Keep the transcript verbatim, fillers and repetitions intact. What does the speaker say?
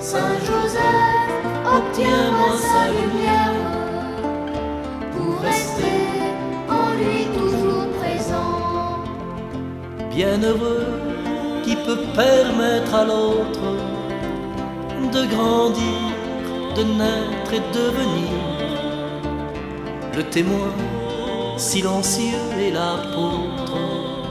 Saint Joseph, obtiens-moi sa lumière pour rester en lui toujours présent. Bienheureux qui peut permettre à l'autre de grandir, de naître et devenir le témoin silencieux et l'apôtre